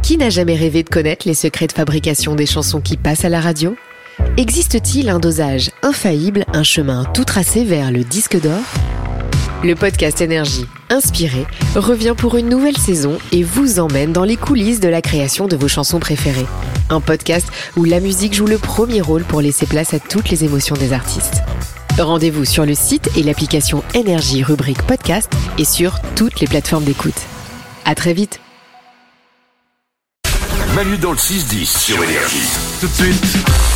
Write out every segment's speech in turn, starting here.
Qui n'a jamais rêvé de connaître les secrets de fabrication des chansons qui passent à la radio ? Existe-t-il un dosage infaillible, un chemin tout tracé vers le disque d'or ? Le podcast Énergie, inspiré, revient pour une nouvelle saison et vous emmène dans les coulisses de la création de vos chansons préférées. Un podcast où la musique joue le premier rôle pour laisser place à toutes les émotions des artistes. Rendez-vous sur le site et l'application Énergie rubrique podcast et sur toutes les plateformes d'écoute. À très vite. Manu dans le 6-10 sur Énergie. Tout de suite,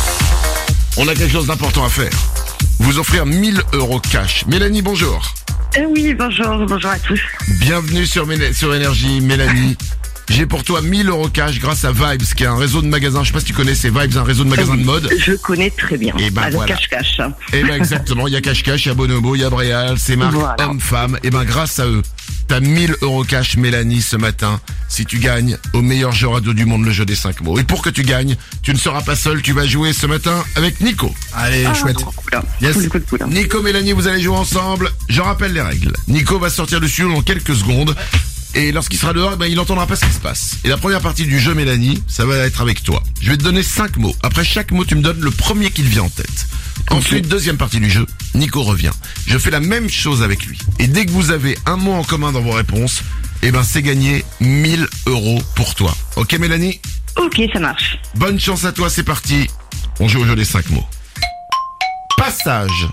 on a quelque chose d'important à faire. Vous offrir 1000 € cash. Mélanie, bonjour. Oui, bonjour à tous. Bienvenue sur Énergie, Mélanie. J'ai pour toi 1000 € cash grâce à Vibes, qui est un réseau de magasins. Je sais pas si tu connais, c'est Vibes, un réseau de magasins de mode. Je connais très bien. Et ben avec voilà. Cache-Cache. Et ben exactement, il y a Cache-Cache, il y a Bonobo, il y a Bréal, c'est marque Voilà. homme-femme. Et ben grâce à eux, t'as 1000 € cash, Mélanie, ce matin. Si tu gagnes au meilleur jeu radio du monde, le jeu des 5 mots. Et pour que tu gagnes, tu ne seras pas seul, tu vas jouer ce matin avec Nico. Allez, chouette. Cool. Yes. Cool. Nico, Mélanie, vous allez jouer ensemble. Je rappelle les règles. Nico va sortir du studio dans quelques secondes. Et lorsqu'il sera dehors, il n'entendra pas ce qui se passe. Et la première partie du jeu, Mélanie, ça va être avec toi. Je vais te donner 5 mots. Après chaque mot, tu me donnes le premier qui te vient en tête. Ensuite, deuxième partie du jeu, Nico revient. Je fais la même chose avec lui. Et dès que vous avez un mot en commun dans vos réponses, c'est gagné 1000 € pour toi. Ok, Mélanie ? Ok, ça marche. Bonne chance à toi, c'est parti. On joue au jeu des 5 mots. Passage.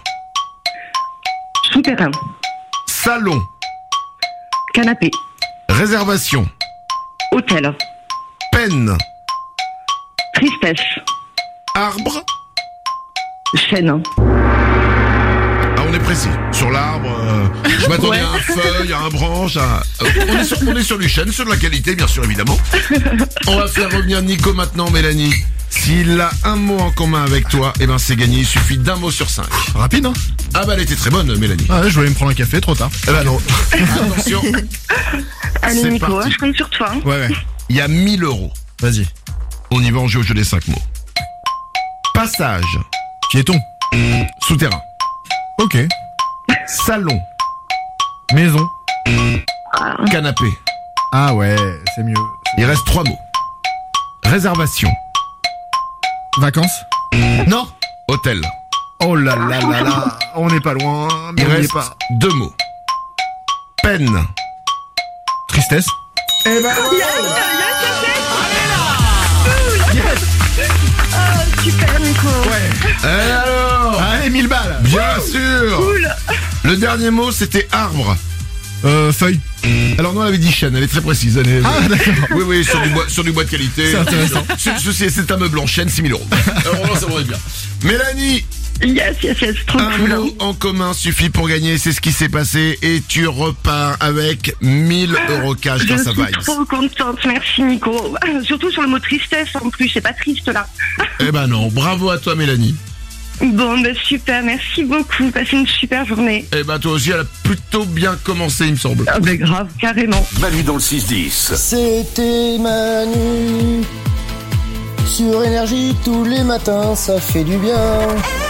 Souterrain. Salon. Canapé. Réservation. Hôtel. Peine. Tristesse. Arbre. Chaîne. Ah, on est précis. Sur l'arbre, je m'attendais à un feuille, à un branche, on est sur du chêne, sur de la qualité, bien sûr, évidemment. On va faire revenir Nico maintenant, Mélanie. S'il a un mot en commun avec toi, c'est gagné. Il suffit d'un mot sur 5. Rapide, hein? Ah elle était très bonne, Mélanie. Ah ouais, je voulais me prendre un café, trop tard. Non. Attention. Allez, C'est Nico, parti. je compte sur toi. Ouais. Il y a 1000 €. Vas-y. On y va, on joue au jeu des 5 mots. Passage. Piéton. Souterrain. Ok. Salon. Maison. Canapé. Ah ouais, c'est mieux. Il reste 3 mots. Réservation. Vacances. Non. Hôtel. Oh là, on n'est pas loin, mais Il on n'y est reste pas. 2 mots. Peine. Tristesse. Super, Nico. Ouais. Et alors ? Allez, 1000 balles. Bien sûr. Cool. Le dernier mot, c'était arbre. Feuille. Alors nous, on avait dit chêne, elle est très précise. Ah, d'accord. Oui, sur du bois de qualité. C'est intéressant. C'est un meuble en chêne, 6 000 €. Alors ça va bien. Mélanie, Yes, trop un cool. mot en commun suffit pour gagner, c'est ce qui s'est passé. Et tu repars avec 1000 € cash Je grâce à suis Vibes. trop contente, merci Nico. Surtout sur le mot tristesse en plus, c'est pas triste là. Non, bravo à toi Mélanie. Bon, super, merci beaucoup, passez une super journée. Toi aussi, elle a plutôt bien commencé, il me semble. Ah grave, carrément. Manu dans le 6-10. C'était Manu. Sur Énergie tous les matins, ça fait du bien.